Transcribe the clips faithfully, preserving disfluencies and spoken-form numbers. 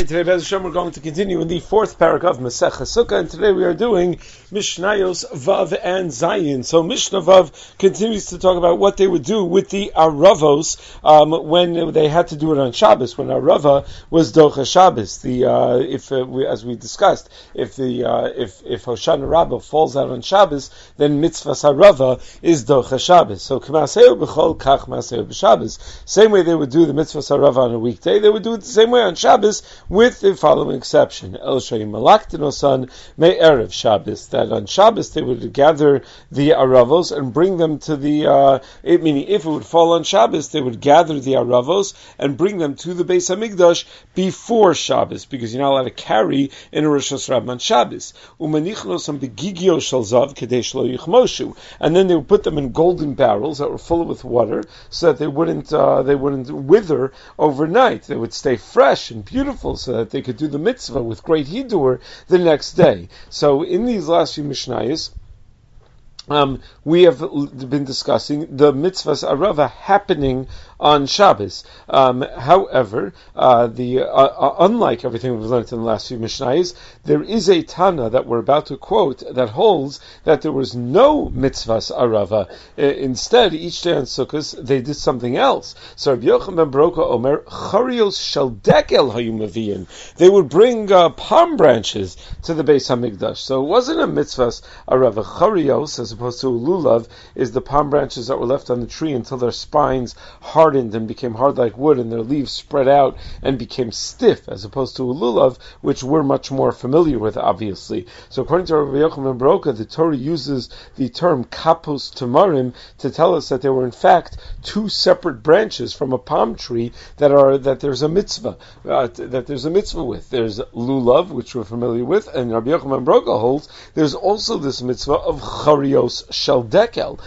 Alright, today Bez Hashem we're going to continue in the fourth parak of Masechah Sukkah, and today we are doing Mishnayos Vav and Zayin. So Mishnah Vav continues to talk about what they would do with the Aravos um, when they had to do it on Shabbos, when Arava was Docha Shabbos. The uh, if uh, we, as we discussed, if the uh, if if Hoshana Rabbah falls out on Shabbos, then Mitzvahs Arava is Docha Shabbos. So K'maseu b'chol kach maseu b'Shabbos. Same way they would do the Mitzvahs Arava on a weekday, they would do it the same way on Shabbos, with the following exception: El Shayim Malaktinosan Me Erev Shabbos. That on Shabbos they would gather the Aravos and bring them to the. Uh, it, meaning, if it would fall on Shabbos, they would gather the Aravos and bring them to the Beis Hamikdash before Shabbos, because you're not allowed to carry in a Rosh Hashanah on Shabbos. Umanichnosam begigio shalzav kadesh lo yichmoshu, and then they would put them in golden barrels that were full with water, so that they wouldn't uh, they wouldn't wither overnight. They would stay fresh and beautiful, so that they could do the mitzvah with great hidur the next day. So in these last few Mishnayos, Um, we have been discussing the mitzvahs arava happening on Shabbos. Um, however, uh, the uh, uh, unlike everything we've learned in the last few Mishnayos, there is a Tana that we're about to quote that holds that there was no mitzvahs arava. Uh, instead, each day on Sukkot they did something else. So Rabbi Yochanan ben Baroka Omer charios shel dekel hayu maviyin. They would bring uh, palm branches to the Beis Hamikdash. So it wasn't a mitzvahs arava. Charios, as opposed to lulav, is the palm branches that were left on the tree until their spines hardened and became hard like wood, and their leaves spread out and became stiff, as opposed to a lulav, which we're much more familiar with, obviously. So according to Rabbi Yochanan ben Baroka, the Torah uses the term kapos tamarim to tell us that there were in fact two separate branches from a palm tree that are that there's a mitzvah uh, that there's a mitzvah with. There's lulav, which we're familiar with, and Rabbi Yochanan ben Baroka holds there's also this mitzvah of charios shel dekel,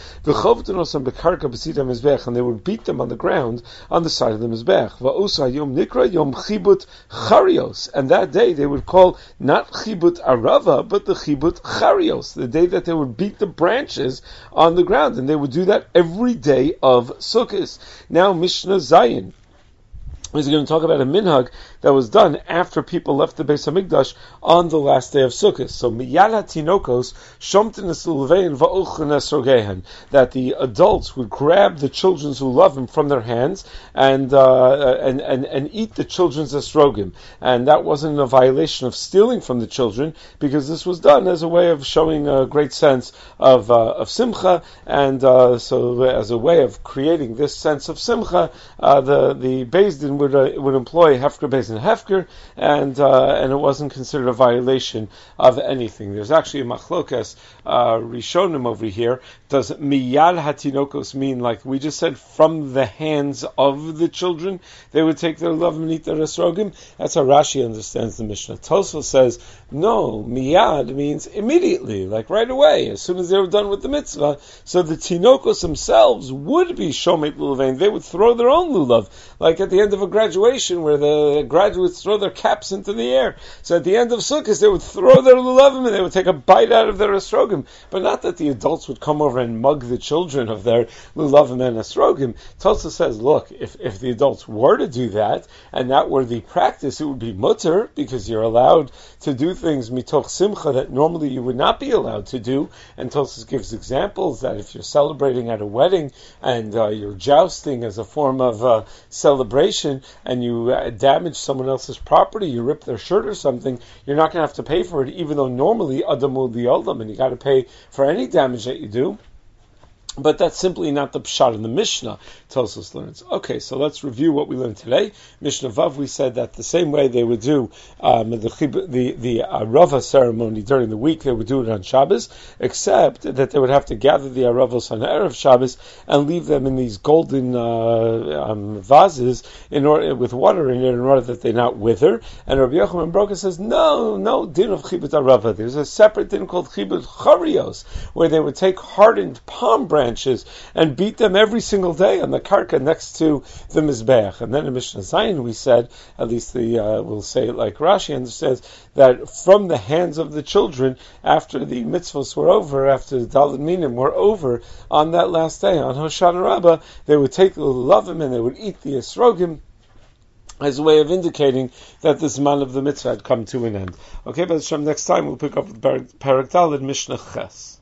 and they would beat them on the ground on the side of the mizbech. Yom nikra yom chibut charios, and that day they would call not chibut arava but the chibut charios, the day that they would beat the branches on the ground, and they would do that every day of Sukkot. Now Mishnah Zayin is going to talk about a minhag that was done after people left the Beis Hamikdash on the last day of Sukkot. So miyad hatinokos shomtenes l'levein va'ochen esrogehen, that the adults would grab the children who love him from their hands and uh, and, and and eat the children's esrogim, and that wasn't a violation of stealing from the children, because this was done as a way of showing a great sense of uh, of simcha, and uh, so as a way of creating this sense of simcha, uh, the the Beis Din would uh, would employ hefker Beis and hefker, and uh, and it wasn't considered a violation of anything. There's actually a machlokas uh, rishonim over here. Does miyad hatinokos mean, like we just said, from the hands of the children they would take their love and eat their esrogim? That's how Rashi understands the Mishnah. Tosfos says no, miyad means immediately, like right away, as soon as they were done with the mitzvah. So the tinokos themselves would be shomet lulavein. They would throw their own lulav, like at the end of a graduation where the graduates throw their caps into the air. So at the end of Sukkot, they would throw their lulavim and they would take a bite out of their esrogim. But not that the adults would come over and mug the children of their lulavim and esrogim. Tosfos says, look, if, if the adults were to do that, and that were the practice, it would be mutter, because you're allowed to do things mitoch simcha that normally you would not be allowed to do. And Tosfos gives examples that if you're celebrating at a wedding and uh, you're jousting as a form of uh, celebration, and you uh, damage someone else's property, you rip their shirt or something, you're not going to have to pay for it, even though normally adamul li'olam, and you got to pay for any damage that you do. But that's simply not the pshat in the Mishnah, Tosfos learns. Okay, so let's review what we learned today. Mishnah Vav, we said that the same way they would do um, the the, the Arava ceremony during the week, they would do it on Shabbos, except that they would have to gather the Aravos on Erev Shabbos and leave them in these golden uh, um, vases in order, with water in it, in order that they not wither. And Rabbi Yochanan ben Baroka says, no, no din of Chibut Arava. There's a separate din called Chibut Charios, where they would take hardened palm branches and beat them every single day on the karka next to the mizbeach. And then in Mishnah Zayin we said, at least the uh, we'll say it like Rashi understands, that from the hands of the children, after the mitzvos were over, after the Daled Minim were over, on that last day, on Hoshana Rabbah, they would take the lavim and they would eat the esrogim, as a way of indicating that this man of the mitzvah had come to an end. Okay, but Hashem, next time we'll pick up with Parak Daled Mishnah Ches.